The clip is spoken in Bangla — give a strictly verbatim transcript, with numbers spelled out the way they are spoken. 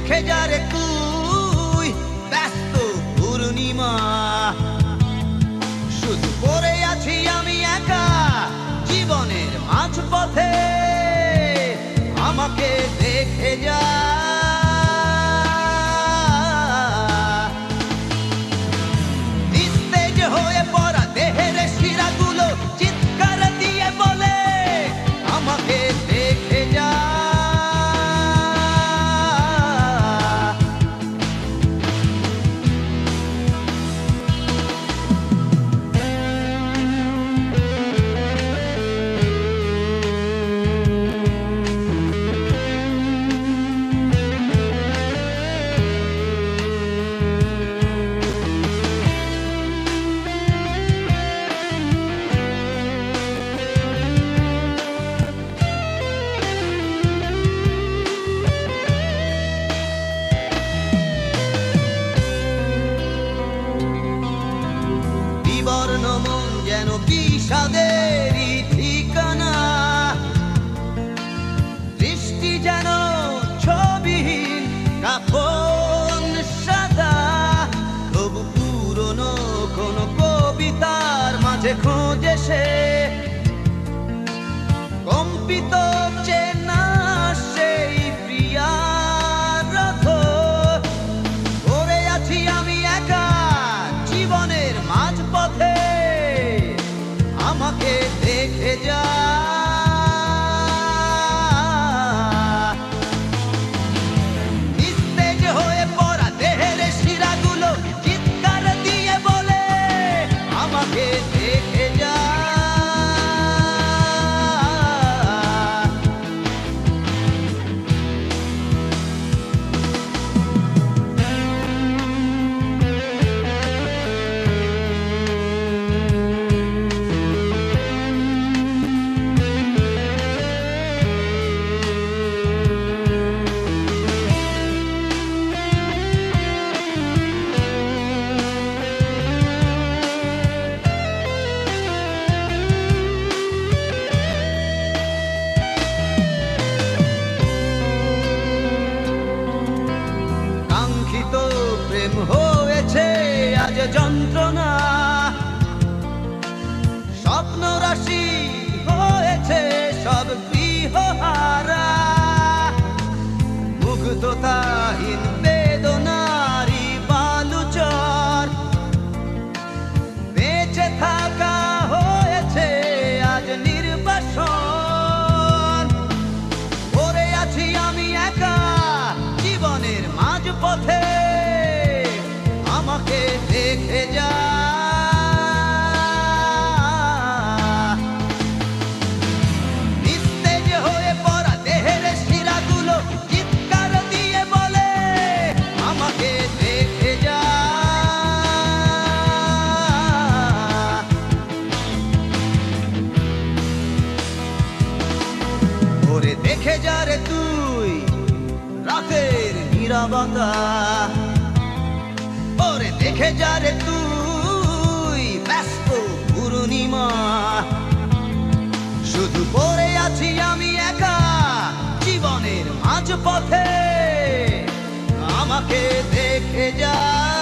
দেখে যা রে তুই ব্যস্ত পূর্ণিমা, শুধু পড়ে আছি আমি একা জীবনের মাঝপথে। আমাকে দেখে যা, নিস্তেজ হয়ে পড়া দেহের শিরাগুলো চিৎকার দিয়ে বলে আমাকে দেখে যা। বিবর্ণ মন যেন বিষাদেরই ঠিকানা, দৃষ্টি যেন ছবিহীন কাফন সাদা। তবু পুরনো কোন কবিতার মাঝে খোঁজে সে কম্পিত চেনা সেই প্রিয়ার রথ। পড়ে আছি আমি একা জীবনের মাঝপথে, আমাকে দেখে যা। নিস্তেজ হয়ে পড়া দেহের শিরাগুলো চিৎকার দিয়ে বলে আমাকে দেখে যা। প্রেম হয়েছে আজ যন্ত্রণা, স্বপ্ন রাশি হয়েছে সব গৃহহারা। মুগ্ধতাহীন বেদনারি বালুচর, বেঁচে থাকা হয়েছে আজ নির্বাসন। পড়ে আছি আমি একা জীবনের মাঝপথে, আমাকে দেখে যা। নিস্তেজ হয়ে পড়া দেহের শিরাগুলো চিৎকার দিয়ে বলে আমাকে দেখে যা। ওরে দেখে যা রে তুই রাতের নীরবতা, ওরে দেখে যা রে তুই ব্যস্ত পূর্ণিমা, শুধু পড়ে আছি আমি একা জীবনের মাঝপথে, আমাকে দেখে যা।